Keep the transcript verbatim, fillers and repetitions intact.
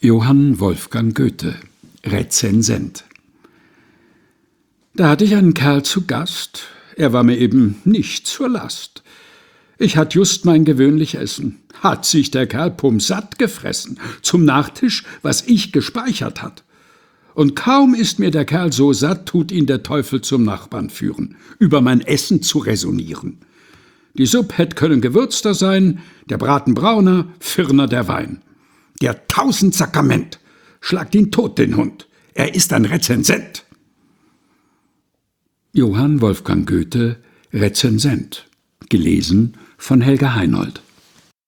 Johann Wolfgang Goethe, Rezensent. Da hatte ich einen Kerl zu Gast, er war mir eben nicht zur Last. Ich hatt just mein gewöhnlich Essen, hat sich der Kerl pumpsatt gefressen, zum Nachtisch, was ich gespeichert hat. Und kaum ist mir der Kerl so satt, tut ihn der Teufel zum Nachbarn führen, über mein Essen zu räsonieren. Die Supp hätt können gewürzter sein, der Braten brauner, firner der Wein. Der tausend Sakrament, schlagt ihn tot, den Hund, er ist ein Rezensent. Johann Wolfgang Goethe, Rezensent, gelesen von Helga Heinold.